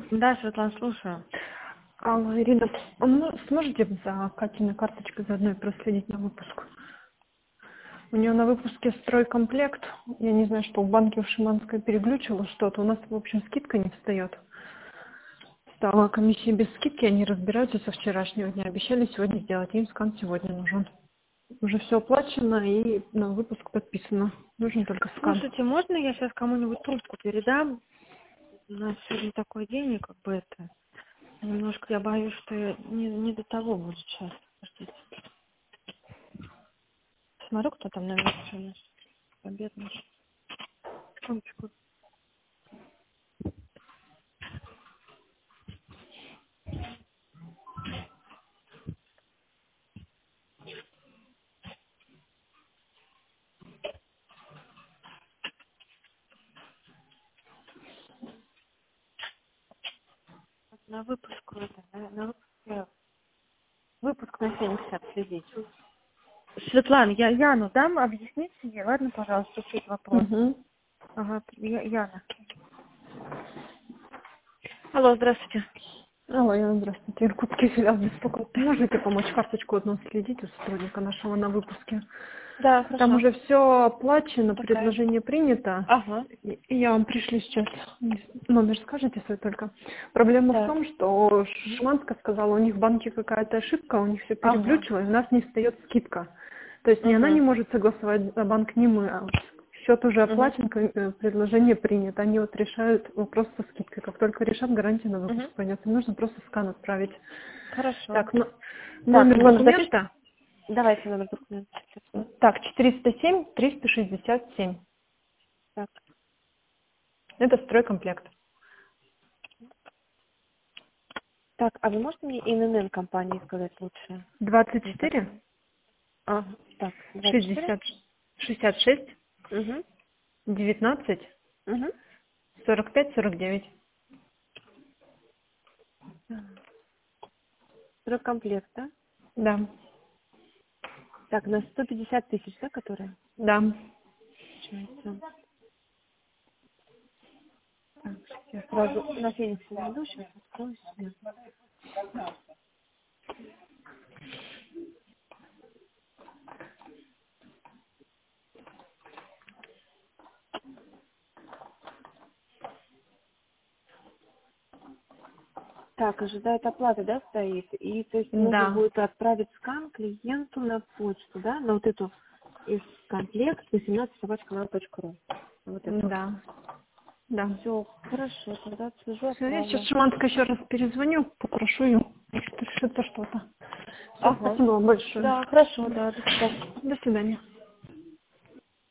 Да, Светлана, слушаю. Алло, Ирина, сможете за Катиной карточкой заодно и проследить на выпуск? У нее на выпуске стройкомплект. Я не знаю, что в банке в Шиманской переглючило что-то. У нас, в общем, скидка не встает. Стала комиссия без скидки, они разбираются со вчерашнего дня. Обещали сегодня сделать, им скан сегодня нужен. Уже все оплачено и на выпуск подписано. Нужен только скан. Слушайте, можно я сейчас кому-нибудь трубку передам? У нас сегодня такой день, и как бы это... Немножко я боюсь, что не до того будет сейчас. Подождите. Смотрю, кто там на месте у нас. Победный. Секундочку. На выпуск, на выпуске... Выпуск на 70 следить. Светлана, я Яну дам, объясните ей, ладно, пожалуйста, суть вопрос. Угу. Ага, Яна. Алло, здравствуйте. Алло, Яна, здравствуйте. Иркутский филиал беспокоит. Можете помочь карточку одну следить у сотрудника нашего на выпуске? Да, Там хорошо. уже все оплачено, Такая. предложение принято. Ага. И я вам пришлю сейчас номер, скажите свой только. Проблема в Так. том, что Шиманска сказала, у них в банке какая-то ошибка, у них все Ага. переглючило, и у нас не встает скидка. То есть ни она не Угу. может согласовать за банк, ни мы. А вот счет уже Угу. оплачен, предложение принято. Они вот решают вопрос со скидкой. Как только решат, гарантия на выпуск Угу. пойдет. Им нужно просто скан отправить. Хорошо. Так, Так, номер номер запись? документа. Давайте номер документа. Так, 407-367. Так. Это стройкомплект. Так, а вы можете мне ИНН компании сказать лучше? Не так. 24 Ага. Так, 24. 60 66 Угу. 19 Угу. 45 49. Комплект, да? Да, Так, на 150 тысяч, да, которые? да. Получается. Так, я сразу на Фениксе найду, сейчас открою себе. Так, ожидает оплаты, да, стоит? И то есть нужно Да, будет отправить скан клиенту на почту, да? На вот эту из комплект 18@mail.ru. Вот это. да, да. Все, хорошо, тогда свяжу, Всё, я сейчас отправлю. Шиманской еще раз перезвоню, попрошу ее, если решится что-то. Все, Ага. спасибо вам большое. Да, хорошо, да, до свидания. До свидания.